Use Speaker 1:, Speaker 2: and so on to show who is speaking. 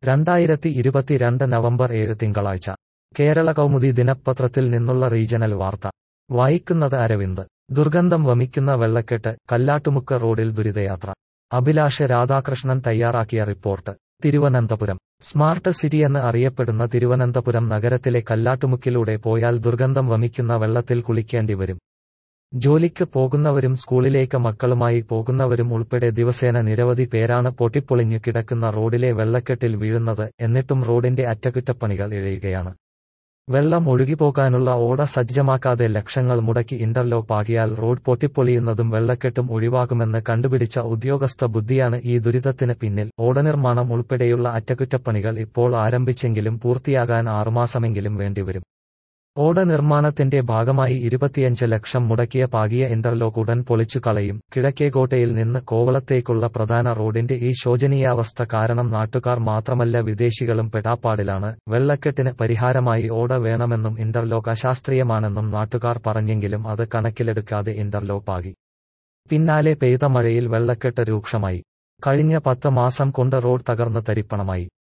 Speaker 1: 2022 November 7 തിങ്കളാഴ്ച കേരള കൗമുദി ദിനപത്രത്തിൽ നിന്നുള്ള regional വാർത്ത വായിക്കുന്നത് അരവിന്ദ്. ദുർഗന്ധം വമിക്കുന്ന വെള്ളക്കെട്ട്, കല്ലാട്ടുമുക്ക് റോഡിൽ ദുരിതയാത്ര. അഭിലാഷ് രാധാകൃഷ്ണൻ തയ്യാറാക്കിയ റിപ്പോർട്ട്. തിരുവനന്തപുരം. സ്മാർട്ട് സിറ്റിയെന്ന് അറിയപ്പെടുന്ന തിരുവനന്തപുരം നഗരത്തിലെ കല്ലാട്ടുമുക്കിലൂടെ പോയാൽ ദുർഗന്ധം വമിക്കുന്ന വെള്ളത്തിൽ കുളിക്കേണ്ടി വരും. ജോലിക്ക് പോകുന്നവരും സ്കൂളിലേക്ക് മക്കളുമായി പോകുന്നവരും ഉൾപ്പെടെ ദിവസേന നിരവധി പേരാണ് പൊട്ടിപ്പൊളിഞ്ഞു കിടക്കുന്ന റോഡിലെ വെള്ളക്കെട്ടിൽ വീഴുന്നത്. എന്നിട്ടും റോഡിന്റെ അറ്റകുറ്റപ്പണികൾ ഇഴയുകയാണ്. വെള്ളം ഒഴുകിപ്പോകാനുള്ള ഓട സജ്ജമാക്കാതെ ലക്ഷങ്ങൾ മുടക്കി ഇന്റർലോക്ക് ആക്കിയാൽ റോഡ് പൊട്ടിപ്പൊളിയുന്നതും വെള്ളക്കെട്ടും ഒഴിവാകുമെന്ന് കണ്ടുപിടിച്ച ഉദ്യോഗസ്ഥ ബുദ്ധിയാണ് ഈ ദുരിതത്തിന് പിന്നിൽ. ഓട നിർമ്മാണം ഉൾപ്പെടെയുള്ള അറ്റകുറ്റപ്പണികൾ ഇപ്പോൾ ആരംഭിച്ചെങ്കിലും പൂർത്തിയാകാൻ 6 മാസമെങ്കിലും വേണ്ടിവരും. ഓട നിർമ്മാണത്തിന്റെ ഭാഗമായി 25 ലക്ഷം മുടക്കിയ പാകിയ ഇന്റർലോക്ക് ഉടൻ പൊളിച്ചു കളയും. കിഴക്കേക്കോട്ടയിൽ നിന്ന് കോവളത്തേക്കുള്ള പ്രധാന റോഡിന്റെ ഈ ശോചനീയാവസ്ഥ കാരണം നാട്ടുകാർ മാത്രമല്ല വിദേശികളും പെടാപ്പാടിലാണ്. വെള്ളക്കെട്ടിന് പരിഹാരമായി ഓട വേണമെന്നും ഇന്റർലോക്ക് അശാസ്ത്രീയമാണെന്നും നാട്ടുകാർ പറഞ്ഞെങ്കിലും അത് കണക്കിലെടുക്കാതെ ഇന്റർലോക്ക് ആക്കി. പിന്നാലെ പെയ്ത മഴയിൽ വെള്ളക്കെട്ട് രൂക്ഷമായി. കഴിഞ്ഞ 10 മാസം കൊണ്ട് റോഡ് തകർന്ന് തരിപ്പണമായി.